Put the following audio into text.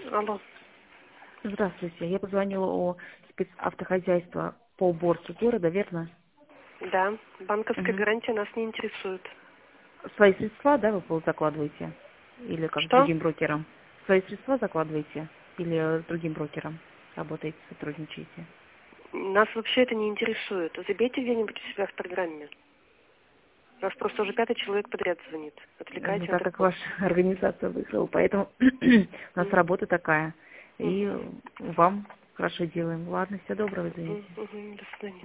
Алло. Здравствуйте. Я позвонила о спецавтохозяйстве по уборке города, верно? Да, банковская Мгм. гарантия нас не интересует. Свои средства, да, вы закладываете? Или как с Что? другим брокером? Свои средства закладываете? Или с другим брокером работаете, сотрудничаете? Нас вообще это не интересует. Забейте где-нибудь у себя в программе. У нас просто уже 5-й человек подряд звонит. Ну, Отвлекаете от так как работы. ваша организация выиграла, поэтому у нас Мгм. работа такая. И Мгм. вам хорошо делаем. Ладно, всего доброго, извините. Мгм. До свидания.